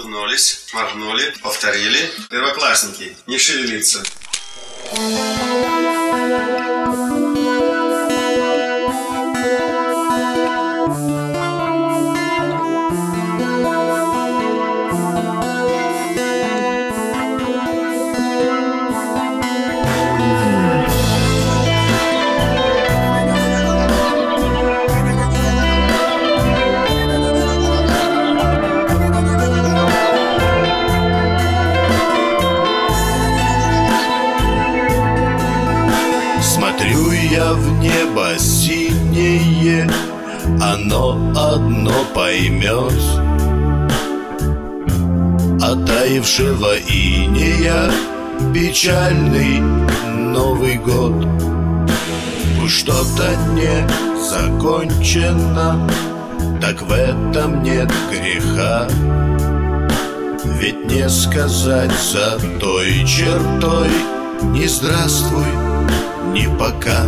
улыбнулись, моргнули, повторили. Первоклассники, не шевелиться. Смотрю я в небо синее, оно одно поймет. Оттаившего инея печальный Новый год. Пусть что-то не закончено, так в этом нет греха. Ведь не сказать за той чертой ни здравствуй, ни пока.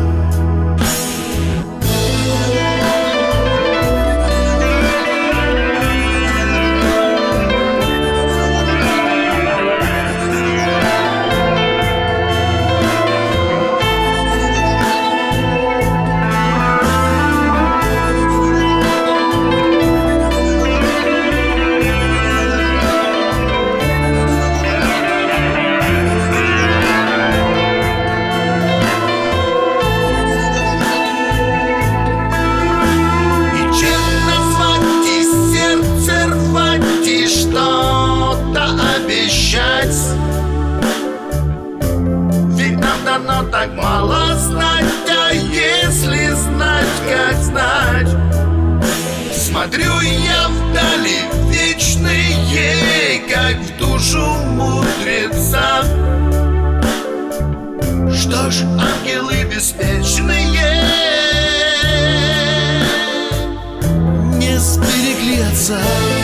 Ведь нам дано так мало знать, а если знать, как знать. Смотрю я вдали вечные, как в душу мудреца. Что ж, ангелы беспечные не сберегли отца.